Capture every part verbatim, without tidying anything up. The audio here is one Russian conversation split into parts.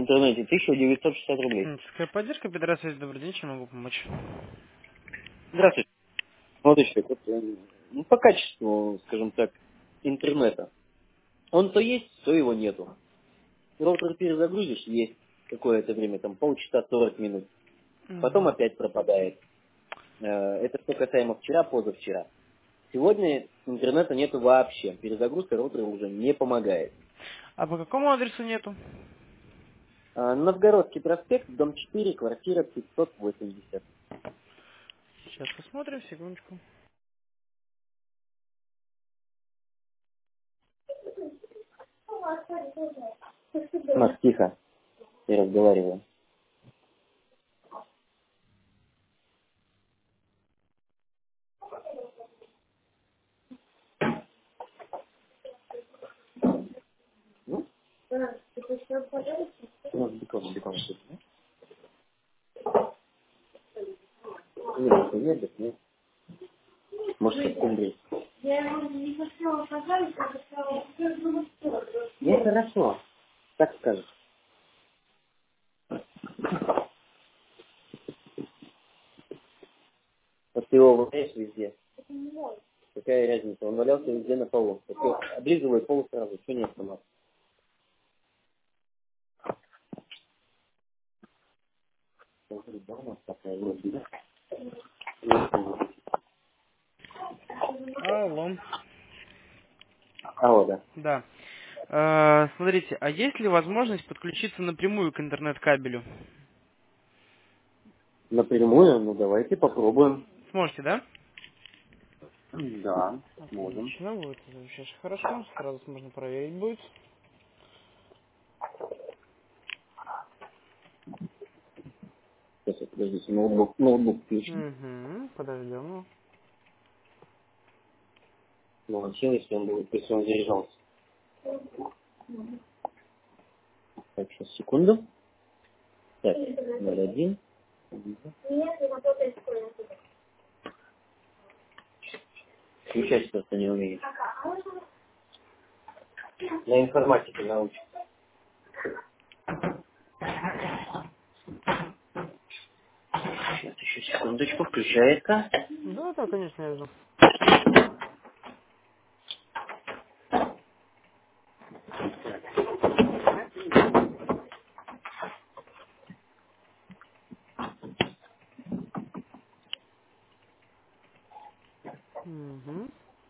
интернете тысяча девятьсот шестьдесят рублей. Техническая поддержка, Петросвязь, добрый день, чем могу помочь? Здравствуйте. Молодой человек, вот, э, ну, по качеству, скажем так, интернета. Он то есть, то его нету. Роутер перезагрузишь, есть какое-то время, там полчаса, сорок минут. Потом Мгм. опять пропадает. Э, Это что касаемо вчера, позавчера. Сегодня интернета нету вообще. Перезагрузка роутера уже не помогает. А по какому адресу нету? А, Новгородский проспект, дом четыре, квартира пятьсот восемьдесят. Сейчас посмотрим, секундочку. Маш, тихо, я разговариваю. Ну, ну, бекон, бекон. Нет, нет, нет, нет. Может, скумбрия. Я не хотела сказать, я хотела... Ну, хорошо. Так скажешь. Вот ты его валяешь везде. Какая разница? Он валялся везде на полу. Так я облизываю пол сразу. Что нет сама? Алло. Алло, да. Да. Э, смотрите, а есть ли возможность подключиться напрямую к интернет-кабелю? Напрямую? Ну, давайте попробуем. Сможете, да? Да, можем. Отлично, вот это вообще ж хорошо. Сразу можно проверить будет. Сейчас, подождите, ноутбук, ноутбук включен. Угу, подождем. Ну, вообще, если он будет, если он заряжался. Так, сейчас, секунду. Так, ноль один. Включать просто не умеет. На информатике научу. Сейчас, еще секундочку, включается. Да, да, конечно, я жду. Угу.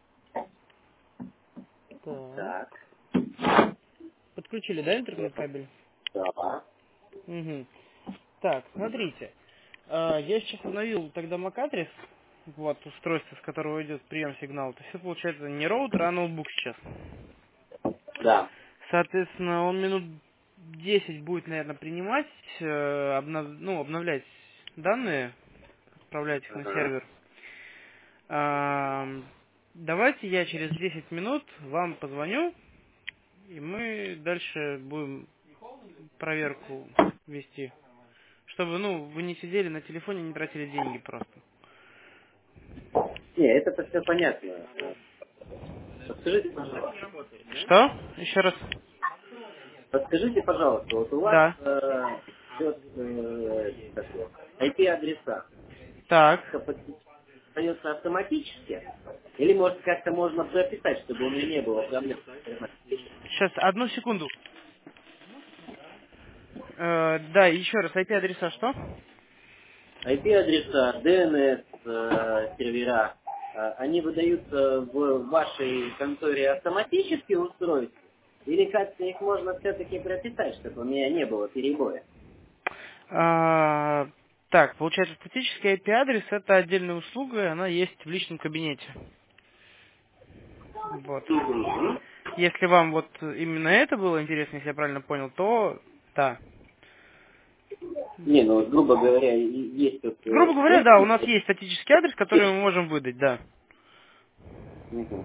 Так. Так. Подключили, да, интернет-кабель? Да. Угу. Так, смотрите. А, Я сейчас обновил тогда MAC-адрес, вот, устройство, с которого идет прием сигнала. То есть это получается не роутер, а ноутбук сейчас. Да. Соответственно, он минут десять будет, наверное, принимать, э, обнов- ну, обновлять данные, отправлять их на Ага. сервер. А, Давайте я через десять минут вам позвоню, и мы дальше будем проверку вести. Чтобы, ну, вы не сидели на телефоне, не тратили деньги просто. Не, это все понятно. Подскажите, пожалуйста. Что? Еще раз. Подскажите, пожалуйста, вот у вас Да. э, идет э, как его, ай пи-адреса. Так. Остается автоматически? Или, может, как-то можно прописать, чтобы у меня не было проблем? Сейчас, одну секунду. Э, да, еще раз, ай пи-адреса что? ай пи-адреса, ди эн эс, э, сервера, э, они выдаются в вашей конторе автоматически устройств? Или как-то их можно все-таки прописать, чтобы у меня не было перебоя? А, так, получается, статический ай пи-адрес это отдельная услуга, она есть в личном кабинете. Вот. Мгм. Если вам вот именно это было интересно, если я правильно понял, то да. Не, ну, вот, грубо говоря, и- есть тут Грубо э, говоря, да, у нас доступ. есть статический адрес, который мы можем выдать, да. Мгм.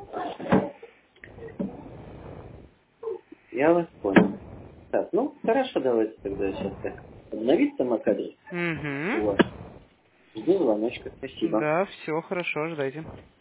Я вас понял. Так, ну, хорошо, давайте тогда сейчас так. Обновиться MAC-адрес у Угу. вас. Жду звоночка, спасибо. Да, все хорошо, ждайте.